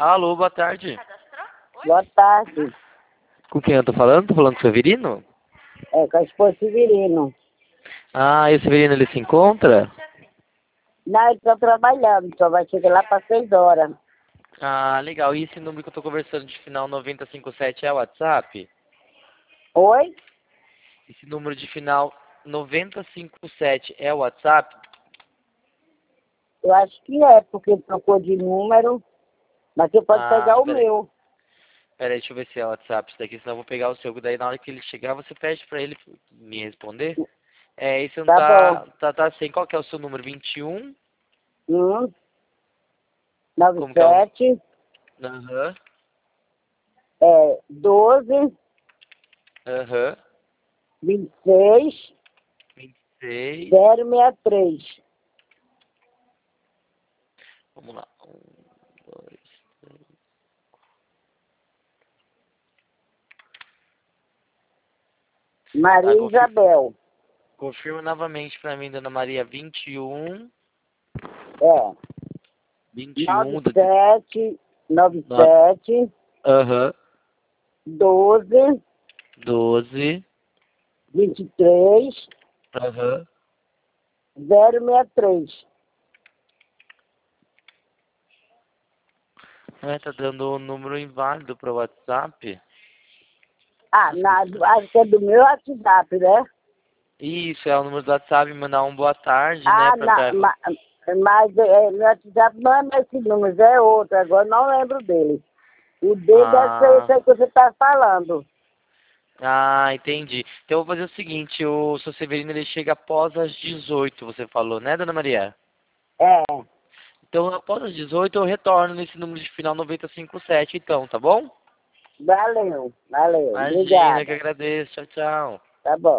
Alô, boa tarde. Boa tarde. Com quem eu tô falando? Tô falando com o Severino? É, com a esposa Severino. Ah, e o Severino, ele se encontra? Não, ele tá trabalhando, só vai chegar lá para 6 horas. Ah, legal. E esse número que eu tô conversando de final 9057 é o WhatsApp? Oi? Esse número de final 9057 é o WhatsApp? Eu acho que é, porque ele trocou de número, mas você pode pegar Ah, o meu. peraí, deixa eu ver se é o WhatsApp isso daqui, senão eu vou pegar o seu. Daí na hora que ele chegar, você pede pra ele me responder. É, esse não Tá bom. tá sem. Qual que é o seu número? 21? 9 Como que é o... 7 Aham, 12 aham. 26 26. 063. Vamos lá. 1, 2, 3. Tá, Maria Isabel. confirma novamente pra mim, Dona Maria. 21. É. 21 do... 97 no- 97 Aham. 12 12. 23 Aham. 063. É, tá dando um número inválido pro WhatsApp. Ah, Nossa, que estranho. acho que é do meu WhatsApp, né? Isso, é o número do WhatsApp, mandar um boa tarde, né, Ah, pra... mas meu WhatsApp não é mais esse número, é outro, agora não lembro dele. O dele deve ser esse Ah, aí que você está falando. entendi. Então eu vou fazer o seguinte, o seu Severino, ele chega após as 18, você falou, né, Dona Maria? É, Então após as 18 eu retorno nesse número de final 957, então, tá bom? valeu, Imagina, que obrigada. agradeço. Tchau, tchau. Tá bom.